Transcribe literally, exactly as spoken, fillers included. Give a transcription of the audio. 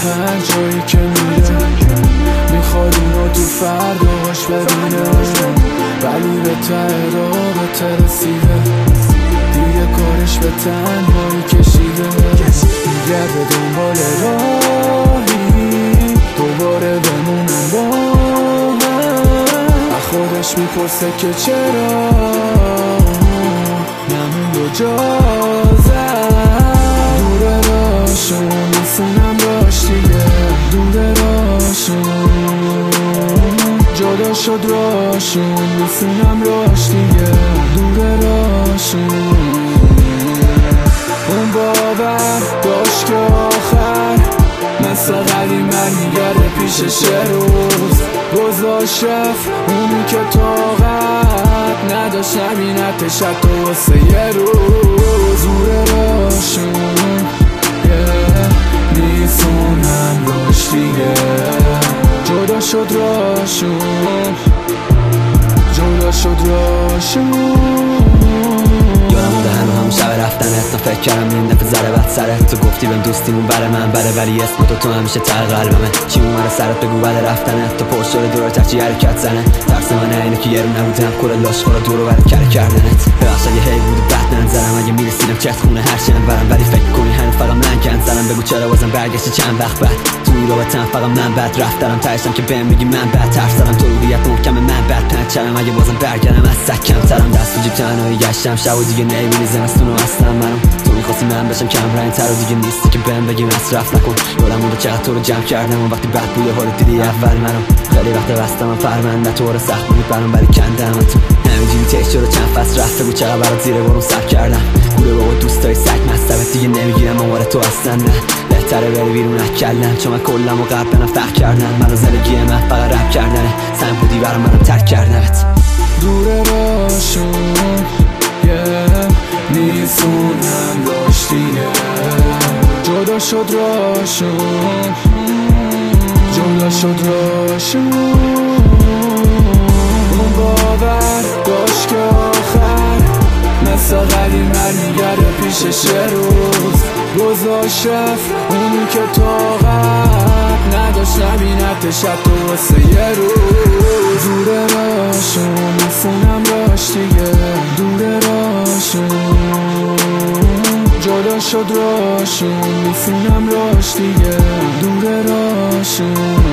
هر جایی که میره میخواد اونو تو فرداش ببینه، ولی به ته رابطه رسیده دیگه کارش به تنهایی کشیده. میگرده دنبال راهی دوباره بمونم با هم، از خودش میپرسه که چرا نمون جا زد. دوره راشون میسونم راش دیگه، دوره راشون جدا شد راشون میسونم راش دیگه، دوره راشون. اون باور داشت که آخر مثل قدیم برمیگرده پیشش روز گذاشت رفت، اونی که طاقت نداشت نبینتش حتی واسه یه روز. دوره راشون میسونم راش دیگه، جدا شد راشون جدا شد راشون. یادم بوده همه همون شب رفتن اصلا فکر کردم این دفعه ذره بد سرت. تو گفتی بهم دوستیمون برای من بره، ولی اسم تو تو همیشه ته قلبمه. چی اومده سرت بگو بده رفتنه، تو پشت شده دور ترچی حرکت زنه. ترس من اینه که یه رو نبودم کل لاشخورا دور و بر کر کردنت. ببخش اگه هی بود بد ننظرم، اگه میرسیدم چت خونه هر چی برم، ولی فکر کنی هنو فقط من گند زنم. بگو چرا بازم برگشتی چند وقت بعد تو رابطم، فقط من بد رفتم تهشم که بهم میگی من بد ترسم. تو رویت محکم من بد پنچرم، اگه بازم برگردم از سگ کمترم. دست تو جیب تنهایی گشتم شب و دیگه نمیبینی زمستونو هستم منم. تو میخواستی من بشم کم رنگ‌تر و دیگه نیستی که بهم بگی مصرف نکن. یادم مونده چقدر تو رو جمع کردم و وقتی بد بود حال دیدی اول منو. خیلی وقت بستم من پرونده تو رو سخت بود برام، ولی کندم تو همینجوری تیش چرا چند فصل رفته بود چقدر برات زیر بارون سر کردم. گوره بابا دوستای سگ مصبت دیگه نمیگیرم آمار تو اصلا نه. بهتره بری بیرون نکلم چون من کلم و قبلا فخر کردن. منو زندگی من فقط رپ کردنه، سن بودی برام منم ترک کردنت. دوره راشون میسونم راش دیگه، جدا شد راشون جدا شد راشون. اون باور داشت که آخر مثل قدیم برمیگرده پیشش روز گذاشت رفت، اونی که طاقت نداشت نبینتش حتی واسه یه روز. دوره راشون میسونم راش دیگه، دوره راشون جدا شد راشون میسونم راش دیگه، دوره راشون.